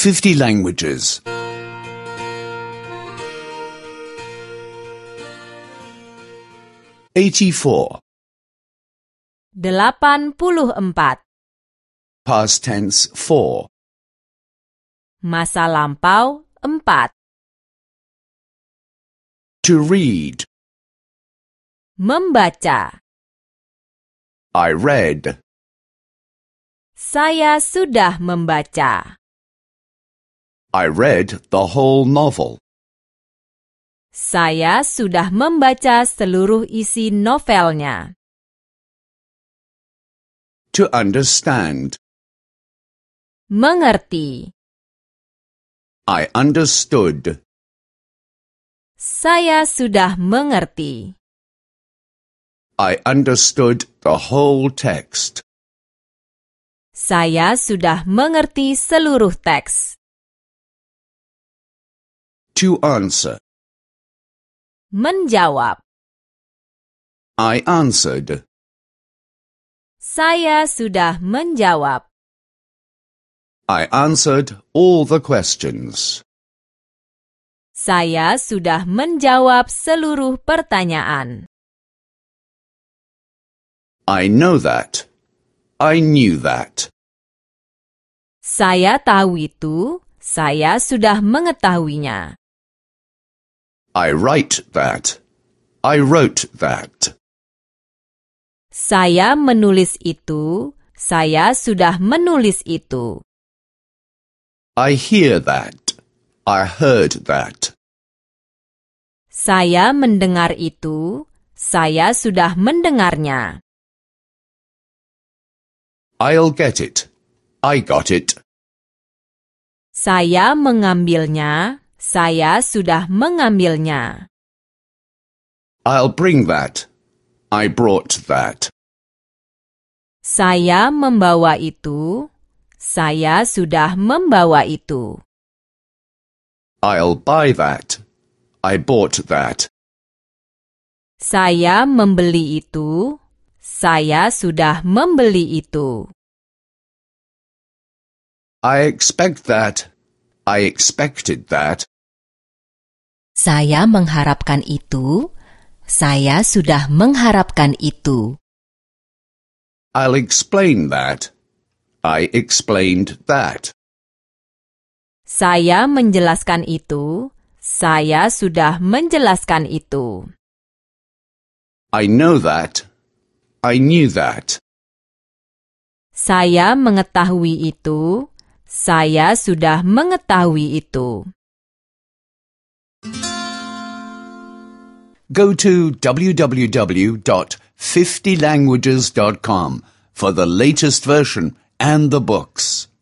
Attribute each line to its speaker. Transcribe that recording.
Speaker 1: 50 languages. 84.
Speaker 2: 84.
Speaker 1: Past tense 4.
Speaker 2: Masa lampau 4.
Speaker 1: To read.
Speaker 2: Membaca.
Speaker 1: I read.
Speaker 2: Saya sudah membaca.
Speaker 1: I read the whole novel.
Speaker 2: Saya sudah membaca seluruh isi novelnya.
Speaker 1: To understand.
Speaker 2: Mengerti.
Speaker 1: I understood.
Speaker 2: Saya sudah mengerti.
Speaker 1: I understood the whole text.
Speaker 2: Saya sudah mengerti seluruh teks.
Speaker 1: To answer.
Speaker 2: Menjawab.
Speaker 1: I answered.
Speaker 2: Saya sudah menjawab.
Speaker 1: I answered all the questions.
Speaker 2: Saya sudah menjawab seluruh pertanyaan.
Speaker 1: I know that. I knew that.
Speaker 2: Saya tahu itu. Saya sudah mengetahuinya.
Speaker 1: I write that. I wrote that.
Speaker 2: Saya menulis itu. Saya sudah menulis itu.
Speaker 1: I hear that. I heard that.
Speaker 2: Saya mendengar itu. Saya sudah mendengarnya.
Speaker 1: I'll get it. I got it.
Speaker 2: Saya mengambilnya. Saya sudah mengambilnya.
Speaker 1: I'll bring that. I brought that.
Speaker 2: Saya membawa itu. Saya sudah membawa itu.
Speaker 1: I'll buy that. I bought that.
Speaker 2: Saya membeli itu. Saya sudah membeli itu.
Speaker 1: I expect that. I expected that.
Speaker 2: Saya mengharapkan itu. Saya sudah mengharapkan itu.
Speaker 1: I'll explain that. I explained that.
Speaker 2: Saya menjelaskan itu. Saya sudah menjelaskan itu.
Speaker 1: I know that. I knew that.
Speaker 2: Saya mengetahui itu. Saya sudah mengetahui itu.
Speaker 1: Go to www.50languages.com for the latest version and the books.